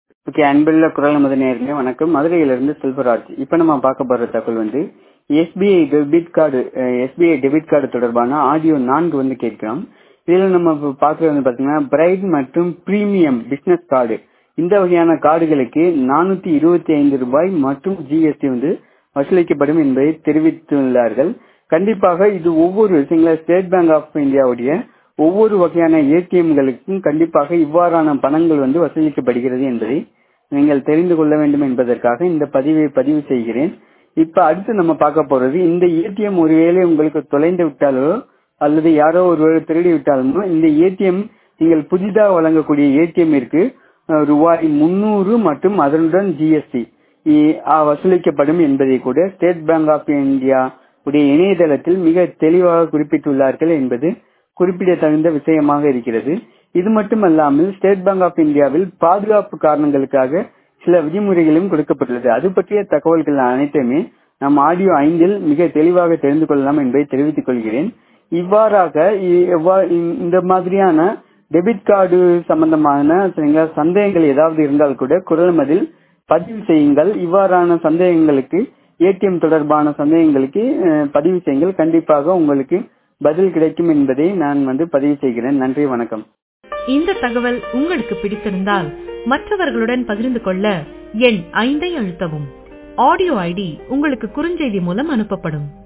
Okay, அன்புள்ள குரல் நமது நேயர்களே வணக்கம். மதுரையிலிருந்து செல்வராஜ். இப்ப நம்ம பார்க்க போற தகவல் வந்து எஸ்பிஐ டெபிட் கார்டு தொடர்பான ஆடியோ 4 கேட்கிறோம். இதுல நம்ம பாக்குறது வந்து பாத்தீங்கன்னா பிரைட் மற்றும் பிரீமியம் பிசினஸ் கார்டு, இந்த வகையான கார்டுகளுக்கு 425 ரூபாய் மற்றும் ஜிஎஸ்டி வசூலிக்கப்படும் என்பதை தெரிவித்துள்ளார்கள். கண்டிப்பாக இது ஒவ்வொரு ஸ்டேட் பேங்க் ஆஃப் இந்தியாவுடைய ஒவ்வொரு வகையான ஏடிஎம்களுக்கும் கண்டிப்பாக இவ்வாறான பணங்கள் வசூலிக்கப்படுகிறது என்பதை நீங்கள் தெரிந்து கொள்ள வேண்டும் என்பதற்காக இந்த பதிவு செய்கிறேன். இப்ப அடுத்து நம்ம பார்க்க போறது, இந்த ஏடிஎம் ஒருவேளை உங்களுக்கு தொலைந்து விட்டாலோ அல்லது யாரோ ஒருவர் திருடி விட்டாலும் இந்த ஏடிஎம் நீங்கள் புதிதாக வழங்கக்கூடிய ஏடிஎம்மிற்கு ரூபாய் 300 மற்றும் அதனுடன் ஜிஎஸ்டி வசூலிக்கப்படும் என்பதை கூட ஸ்டேட் பேங்க் ஆஃப் இந்தியா உடைய இணையதளத்தில் மிக தெளிவாக குறிப்பிட்டுள்ளார்கள் என்பது குறிப்பிடத்தகுந்த விஷயமாக இருக்கிறது. இது மட்டுமல்லாமல் ஸ்டேட் பேங்க் ஆஃப் இந்தியாவில் பாதுகாப்பு காரணங்களுக்காக சில விதிமுறைகளும் கொடுக்கப்பட்டுள்ளது. அது பற்றிய தகவல்கள் அனைத்துமே நம் ஆடியோ 5 மிக தெளிவாக தெரிந்து கொள்ளலாம் என்பதை தெரிவித்துக் கொள்கிறேன். இவ்வாறாக இந்த மாதிரியான டெபிட் கார்டு சம்பந்தமான சந்தேகங்கள் ஏதாவது இருந்தால் கூட குரல் மதில் பதிவு செய்யுங்கள். இவ்வாறான சந்தேகங்களுக்கு, ஏடிஎம் தொடர்பான சந்தேகங்களுக்கு பதிவு செய்யுங்கள். கண்டிப்பாக உங்களுக்கு பதில் கிடைக்கும் என்பதை நான் பதிவு செய்கிறேன். நன்றி, வணக்கம். இந்த தகவல் உங்களுக்கு பிடித்திருந்தால் மற்றவர்களுடன் பகிர்ந்து கொள்ள எண் 5 அழுத்தவும். ஆடியோ ஐடி உங்களுக்கு குறுஞ்செய்தி மூலம் அனுப்பப்படும்.